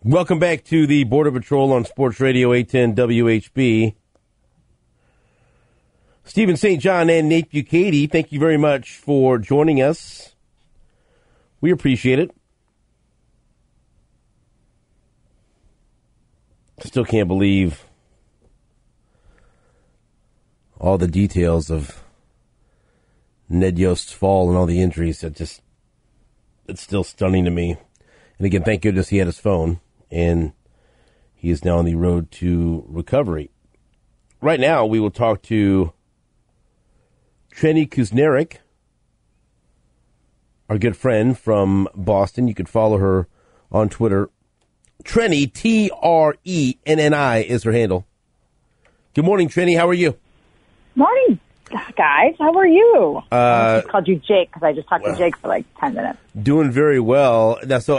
Welcome back to the Border Patrol on Sports Radio 810 WHB. Stephen St. John and Nate Bukaty, thank you very much for joining us. We appreciate it. Still can't believe all the details of Ned Yost's fall and all the injuries. It's still stunning to me. And again, thank goodness he had his phone, and he is now on the road to recovery. Right now, we will talk to Trenni Kusnierek, our good friend from Boston. You can follow her on Twitter. Trenni, Trenni is her handle. Good morning, Trenni. How are you? Morning, guys. How are you? I just called you Jake because I just talked to Jake for like 10 minutes. Doing very well. Now, so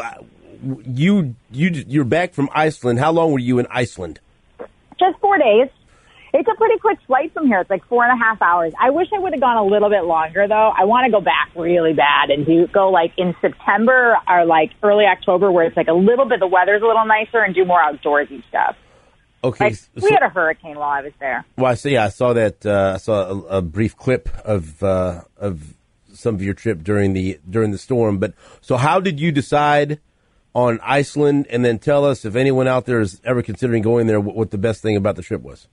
you're back from Iceland. How long were you in Iceland? Just 4 days. It's a pretty quick flight from here. It's like 4.5 hours. I wish I would have gone a little bit longer, though. I want to go back really bad and go like in September or like early October where it's like a little bit, the weather's a little nicer and do more outdoorsy stuff. Okay. Like, we had a hurricane while I was there. Well, I saw that. I saw a brief clip of some of your trip during the storm. But so how did you decide on Iceland? And then tell us if anyone out there is ever considering going there, what the best thing about the trip was.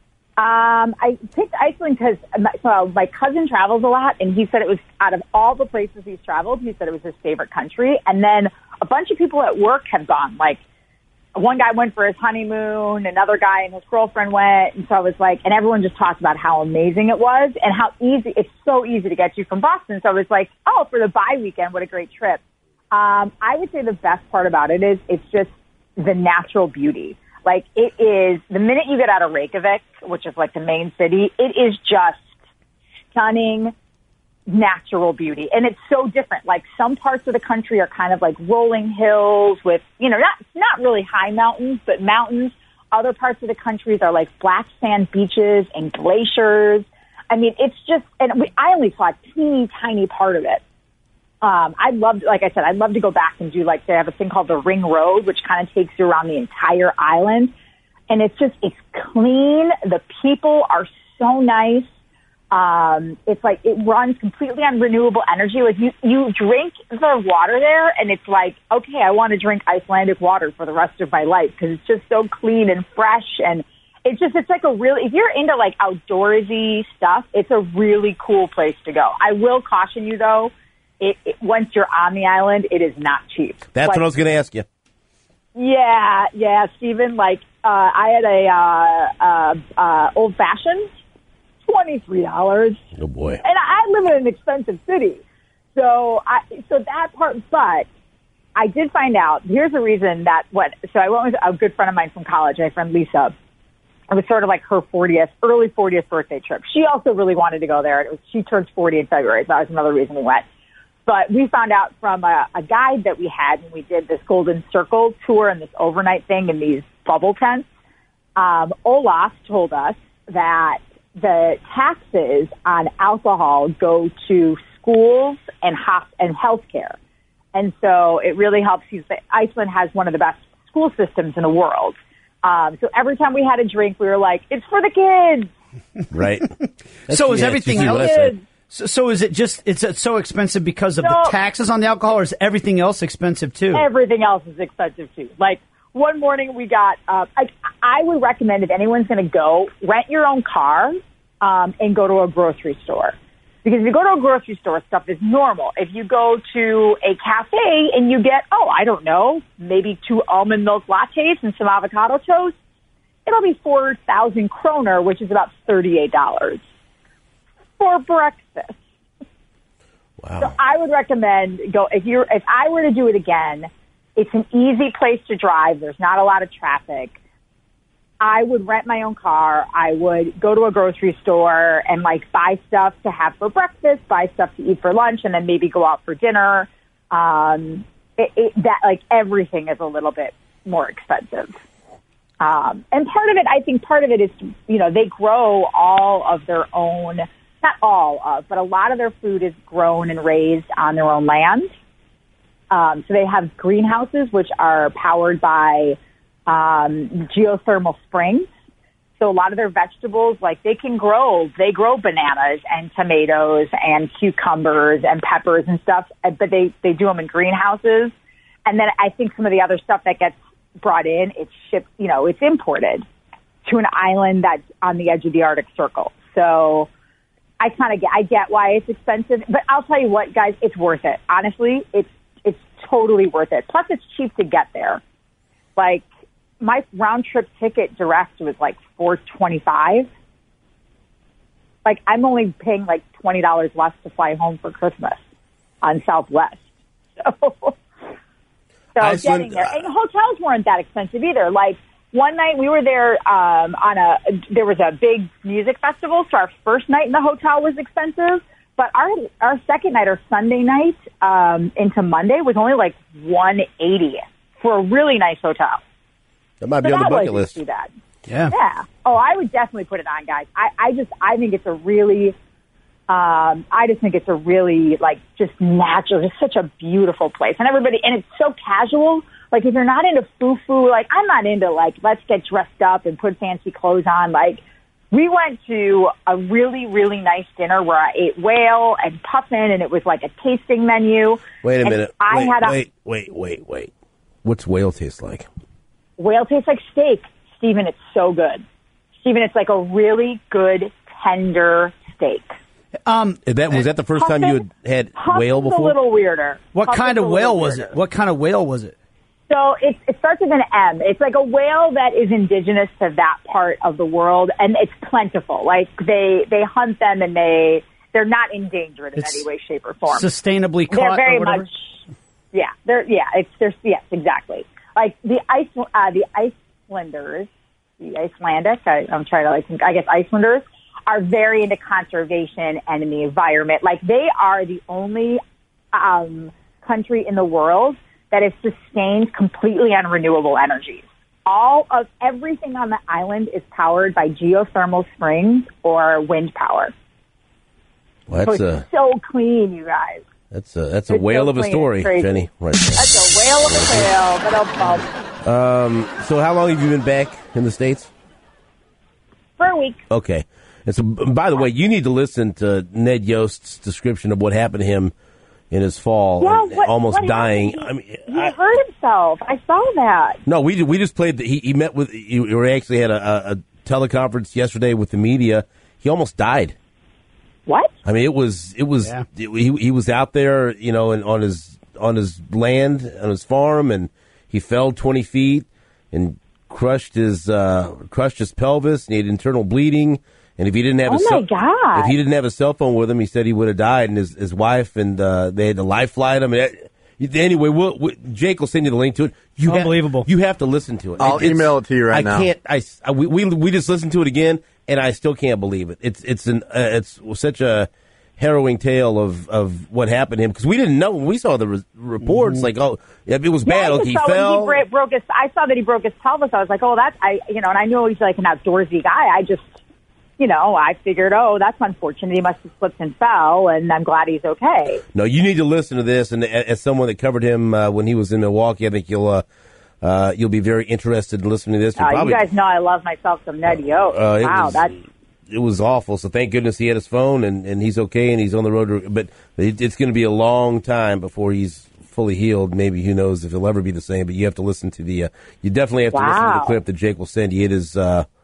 I picked Iceland because my cousin travels a lot, and he said it was, out of all the places he's traveled, he said it was his favorite country. And then a bunch of people at work have gone. Like, one guy went for his honeymoon, another guy and his girlfriend went, and so I was like, and everyone just talked about how amazing it was and how easy, it's so easy to get you from Boston. So I was like, oh, for the bye weekend, what a great trip. I would say the best part about it is it's just the natural beauty. Like, it is, the minute you get out of Reykjavik, which is like the main city, it is just stunning natural beauty. And it's so different. Like, some parts of the country are kind of like rolling hills with, not really high mountains, but mountains. Other parts of the country are like black sand beaches and glaciers. I mean, it's just, I only saw a teeny tiny part of it. I'd love to go back and do, like, they have a thing called the Ring Road, which kind of takes you around the entire island. And it's clean. The people are so nice. It's like, it runs completely on renewable energy. Like, you drink the water there and it's like, okay, I want to drink Icelandic water for the rest of my life because it's just so clean and fresh. And it's like if you're into like outdoorsy stuff, it's a really cool place to go. I will caution you though, once you're on the island, it is not cheap. That's what I was going to ask you. Yeah, Stephen. Like, I had a old fashioned, $23. Oh boy! And I live in an expensive city, so that part. But I did find out. Here's the reason that So I went with a good friend of mine from college, my friend Lisa. It was sort of like her early 40th birthday trip. She also really wanted to go there. She turned 40 in February, so that was another reason we went. But we found out from a guide that we had when we did this Golden Circle tour and this overnight thing in these bubble tents. Olaf told us that the taxes on alcohol go to schools and healthcare. And so it really helps. Iceland has one of the best school systems in the world. So every time we had a drink, we were like, it's for the kids. Right. So is everything else? Kids. So is it just, it's so expensive because of the taxes on the alcohol, or is everything else expensive too? Everything else is expensive too. Like, one morning we got, I would recommend if anyone's going to go, rent your own car and go to a grocery store. Because if you go to a grocery store, stuff is normal. If you go to a cafe and you get, maybe 2 almond milk lattes and some avocado toast, it'll be 4,000 kroner, which is about $38 for breakfast. Wow. So I would recommend if I were to do it again, it's an easy place to drive. There's not a lot of traffic. I would rent my own car. I would go to a grocery store and like buy stuff to have for breakfast, buy stuff to eat for lunch, and then maybe go out for dinner. Everything is a little bit more expensive. And part of it is, they grow all of their own, not all of, but a lot of their food is grown and raised on their own land. So they have greenhouses, which are powered by geothermal springs. So a lot of their vegetables, like they grow bananas and tomatoes and cucumbers and peppers and stuff, but they do them in greenhouses. And then I think some of the other stuff that gets brought in, it's shipped, it's imported to an island that's on the edge of the Arctic Circle. So I get why it's expensive, but I'll tell you what, guys, it's worth it. Honestly, it's totally worth it. Plus it's cheap to get there. Like, my round trip ticket direct was like $425. Like, I'm only paying like $20 less to fly home for Christmas on Southwest. So getting there, and hotels weren't that expensive either. Like, one night we were there there was a big music festival, so our first night in the hotel was expensive. But our second night, or Sunday night into Monday, was only like $180 for a really nice hotel. That might be on the bucket list. Too bad. Yeah. Yeah. Oh, I would definitely put it on, guys. I think it's a really, like, just natural, just such a beautiful place. And it's so casual. Like, if you're not into foo-foo, like, I'm not into, like, let's get dressed up and put fancy clothes on. Like, we went to a really, really nice dinner where I ate whale and puffin, and it was like a tasting menu. Wait a minute. Wait. What's whale taste like? Whale tastes like steak, Stephen. It's so good. Stephen, it's like a really good, tender steak. Was that the first time you had whale before? A little weirder. What kind of whale was it? What kind of whale was it? So it starts with an M. It's like a whale that is indigenous to that part of the world, and it's plentiful. Like, they hunt them, and they're not endangered in any way, shape, or form. Sustainably caught. They're very or whatever? much. Yeah. Yes, exactly. Like the Icelanders, the Icelandic. I'm trying to think. I guess Icelanders are very into conservation and in the environment. Like, they are the only country in the world that is sustained completely on renewable energies. Everything on the island is powered by geothermal springs or wind power. Well, so it's so clean, you guys. That's a whale of a story, Jenny. Right there. That's a whale of a tale. So how long have you been back in the States? For a week. Okay. And so, by the way, you need to listen to Ned Yost's description of what happened to him in his fall, almost dying. He hurt himself. I saw that. No, we just played. He met with. We actually had a teleconference yesterday with the media. He almost died. What? I mean, it was. Yeah. He was out there, and on his land, on his farm, and he fell 20 feet and crushed his pelvis, and he had internal bleeding. And if he didn't have if he didn't have a cell phone with him, he said he would have died. And his wife and they had to life flight him. Anyway, Jake will send you the link to it. Unbelievable. You have to listen to it. I'll email it to you right now. I can't. We just listened to it again, and I still can't believe it. It's such a harrowing tale of what happened to him, because we didn't know when we saw the reports. Like, it was bad. He fell. I saw that he broke his pelvis. I was like, and I knew he's like an outdoorsy guy. I just. I figured, that's unfortunate. He must have slipped and fell, and I'm glad he's okay. No, you need to listen to this. And as someone that covered him when he was in Milwaukee, I think you'll be very interested in listening to this. You guys know I love myself some Ned Yost. It was awful. So thank goodness he had his phone, and he's okay, and he's on the road. But it's going to be a long time before he's fully healed. Maybe who knows if he'll ever be the same. But you have to listen to you definitely have to listen to the clip that Jake will send you. It is.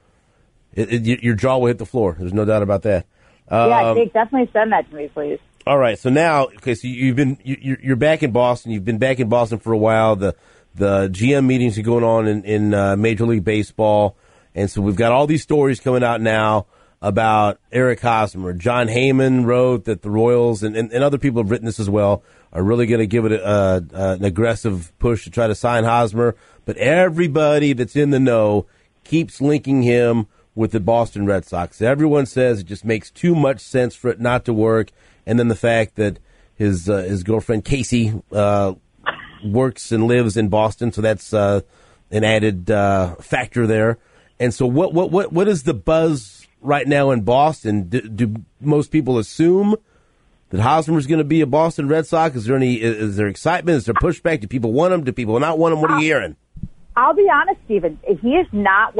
Your jaw will hit the floor. There's no doubt about that. Jake, definitely send that to me, please. All right. So now, so you're back in Boston. You've been back in Boston for a while. The GM meetings are going on in Major League Baseball, and so we've got all these stories coming out now about Eric Hosmer. John Heyman wrote that the Royals and other people have written this as well are really going to give it an aggressive push to try to sign Hosmer. But everybody that's in the know keeps linking him with the Boston Red Sox. Everyone says it just makes too much sense for it not to work. And then the fact that his girlfriend Casey works and lives in Boston, so that's an added factor there. And so what is the buzz right now in Boston? Do most people assume that Hosmer's going to be a Boston Red Sox? Is there excitement? Is there pushback? Do people want him? Do people not want him? What are you hearing? I'll be honest, Stephen. He is not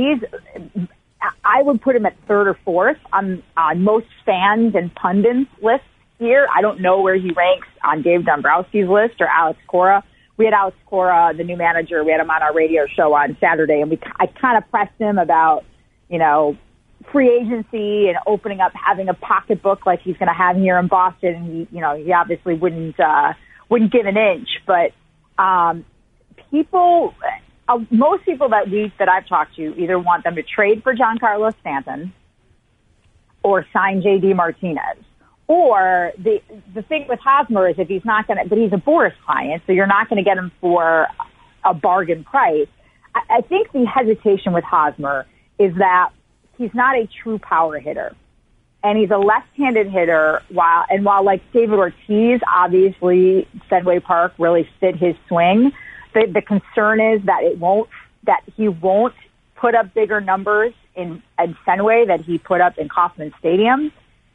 I would put him at third or fourth on most fans and pundits lists here. I don't know where he ranks on Dave Dombrowski's list or Alex Cora. We had Alex Cora, the new manager. We had him on our radio show on Saturday, and I kind of pressed him about, free agency and opening up, having a pocketbook like he's going to have here in Boston. And he obviously wouldn't give an inch, but most people that I've talked to either want them to trade for Giancarlo Stanton or sign JD Martinez. Or the thing with Hosmer is if he's not going to, but he's a Boris client, so you're not going to get him for a bargain price. I think the hesitation with Hosmer is that he's not a true power hitter. And he's a left-handed hitter while like David Ortiz, obviously Fenway Park really fit his swing. The concern is that he won't put up bigger numbers in Fenway that he put up in Kauffman Stadium.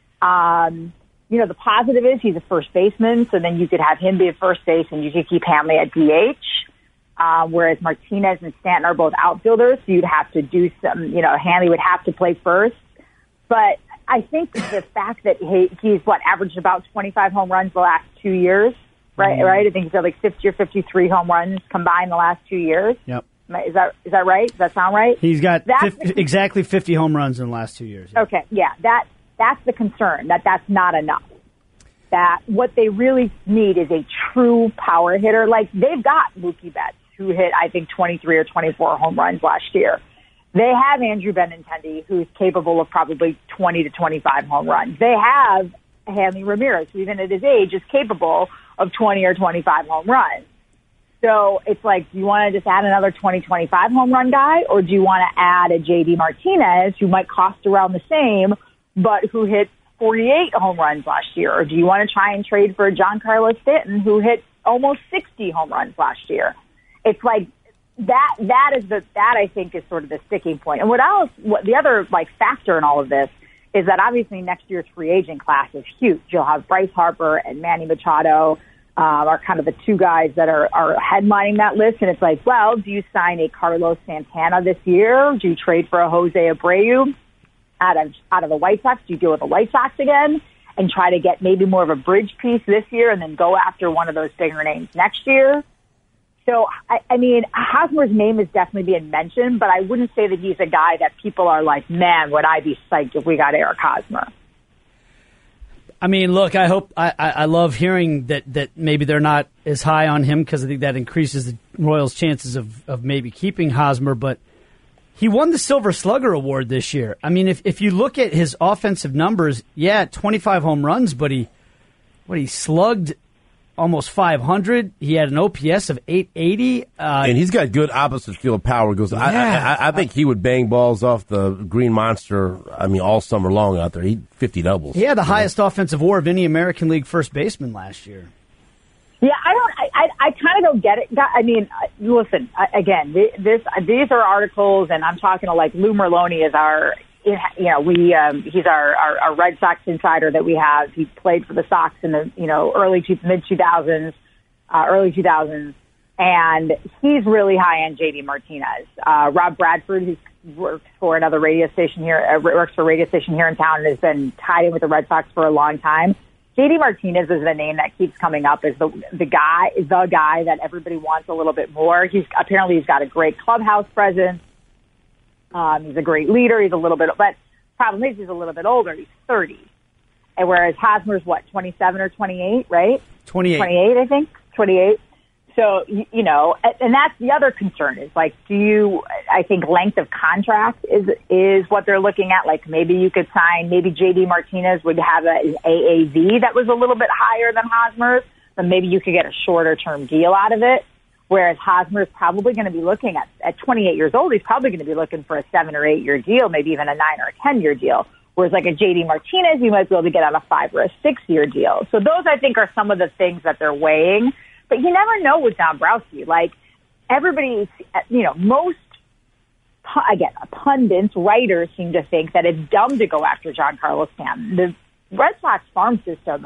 The positive is he's a first baseman, so then you could have him be a first base and you could keep Hanley at DH. Whereas Martinez and Stanton are both outfielders, so you'd have to do some, Hanley would have to play first. But I think the fact that he's averaged about 25 home runs the last 2 years, right? Mm-hmm. Right? I think he's had 50 or 53 home runs combined the last 2 years. Yep. Is that right? Does that sound right? He's got exactly 50 home runs in the last 2 years. Yeah. Okay, yeah. That's the concern, that's not enough. That what they really need is a true power hitter. Like, they've got Mookie Betts, who hit, I think, 23 or 24 home runs last year. They have Andrew Benintendi, who's capable of probably 20 to 25 home runs. They have Hanley Ramirez, who even at his age is capable of 20 or 25 home runs. So it's like, do you want to just add another 20, 25 home run guy, or do you want to add a JD Martinez, who might cost around the same, but who hit 48 home runs last year? Or do you want to try and trade for Giancarlo Stanton, who hit almost 60 home runs last year? It's like that I think is sort of the sticking point. And what the other factor in all of this is that obviously next year's free agent class is huge. You'll have Bryce Harper and Manny Machado are kind of the two guys that are headlining that list. And it's like, well, do you sign a Carlos Santana this year? Do you trade for a Jose Abreu out of the White Sox? Do you deal with the White Sox again and try to get maybe more of a bridge piece this year and then go after one of those bigger names next year? So, I mean, Hosmer's name is definitely being mentioned, but I wouldn't say that he's a guy that people are like, man, would I be psyched if we got Eric Hosmer. I mean, look, I love hearing that maybe they're not as high on him because I think that increases the Royals' chances of maybe keeping Hosmer, but he won the Silver Slugger Award this year. I mean, if you look at his offensive numbers, 25 home runs, but he slugged almost 500. He had an OPS of 880. And he's got good opposite field power. I think he would bang balls off the Green Monster, all summer long out there. He 50 doubles. He had the highest offensive WAR of any American League first baseman last year. Yeah, I kind of don't get it. I mean, listen, again, these are articles, and I'm talking to Lou Merloni is he's our Red Sox insider that we have. He played for the Sox in the mid 2000s, early 2000s, and he's really high on JD Martinez. Rob Bradford, who works for a radio station here in town, and has been tied in with the Red Sox for a long time. JD Martinez is the name that keeps coming up as the guy that everybody wants a little bit more. He's got a great clubhouse presence. He's a great leader. But problem is he's a little bit older. He's 30. And whereas Hosmer's 27 or 28, right? 28, I think. 28. So, and that's the other concern is I think length of contract is what they're looking at. Maybe you could sign, maybe JD Martinez would have an AAV that was a little bit higher than Hosmer's, but maybe you could get a shorter term deal out of it. Whereas Hosmer is probably going to be looking at 28 years old, he's probably going to be looking for a 7 or 8 year deal, maybe even a 9 or a 10 year deal. Whereas a JD Martinez, you might be able to get on a 5 or a 6 year deal. So those, I think, are some of the things that they're weighing. But you never know with Dombrowski. Everybody, most, again, pundits, writers seem to think that it's dumb to go after Giancarlo Stanton. The Red Sox farm system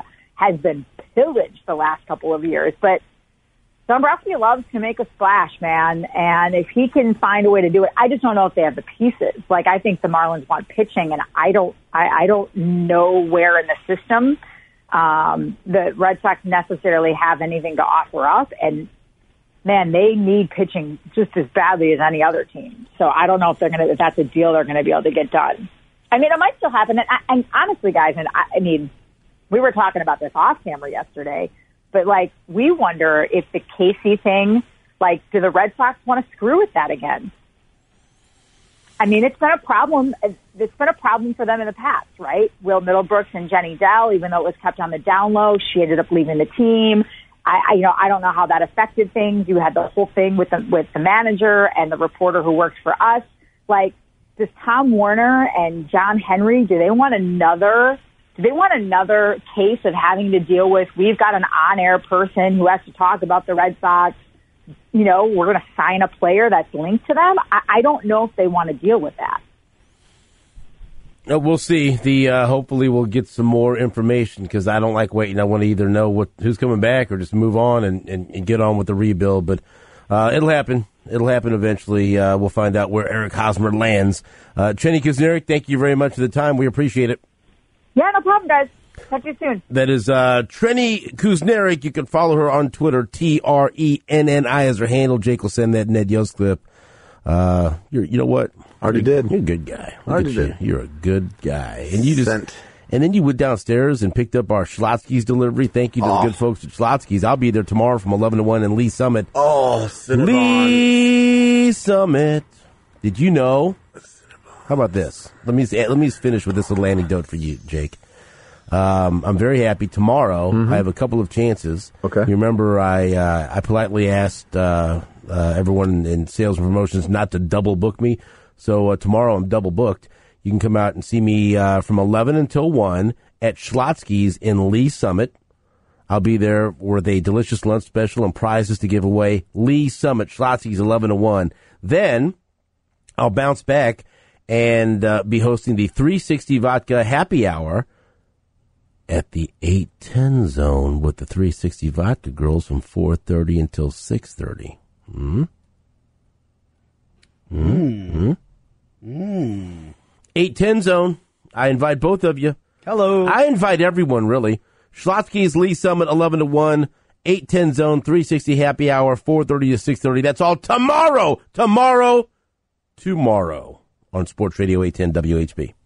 has been pillaged the last couple of years. But Dombrowski loves to make a splash, man. And if he can find a way to do it, I just don't know if they have the pieces. Like, I think the Marlins want pitching, and I don't know where in the system the Red Sox necessarily have anything to offer up. And man, they need pitching just as badly as any other team. So I don't know if if that's a deal they're going to be able to get done. I mean, it might still happen. And honestly, guys, I mean, we were talking about this off camera yesterday. But, like, we wonder if the Casey thing, like, do the Red Sox want to screw with that again? I mean, it's been a problem. It's been a problem for them in the past, right? Will Middlebrooks and Jenny Dell, even though it was kept on the down low, she ended up leaving the team. I don't know how that affected things. You had the whole thing with the manager and the reporter who works for us. Like, does Tom Werner and John Henry, do they want another case of having to deal with, we've got an on-air person who has to talk about the Red Sox, we're going to sign a player that's linked to them? I don't know if they want to deal with that. We'll see. Hopefully we'll get some more information, because I don't like waiting. I want to either know who's coming back or just move on and get on with the rebuild. But it'll happen. It'll happen eventually. We'll find out where Eric Hosmer lands. Chenny Kusnierek, thank you very much for the time. We appreciate it. Yeah, no problem, guys. Talk to you soon. That is Trenny Kusnierek. You can follow her on Twitter. TRENNI is her handle. Jake will send that Ned Yost clip. You know what? Already did. You're a good guy. Already did. You're a good guy. And you and then you went downstairs and picked up our Schlotzsky's delivery. Thank you to the good folks at Schlotzsky's. I'll be there tomorrow from 11 to 1 in Lee Summit. Oh, Cinnabon. Lee Summit. Did you know? How about this? Let me finish with this little anecdote for you, Jake. I'm very happy. Tomorrow, I have a couple of chances. Okay. You remember I politely asked everyone in sales and promotions not to double book me. So tomorrow I'm double booked. You can come out and see me from 11 until 1 at Schlotzsky's in Lee Summit. I'll be there with a delicious lunch special and prizes to give away. Lee Summit, Schlotzsky's 11 to 1. Then I'll bounce back and be hosting the 360 Vodka Happy Hour at the 810 Zone with the 360 Vodka girls from 4:30 until 6:30. 810 Zone. I invite both of you. Hello. I invite everyone, really. Schlotzsky's Lee Summit, 11 to 1. 810 Zone, 360 Happy Hour, 4:30 to 6:30. That's all tomorrow on Sports Radio 810 WHB.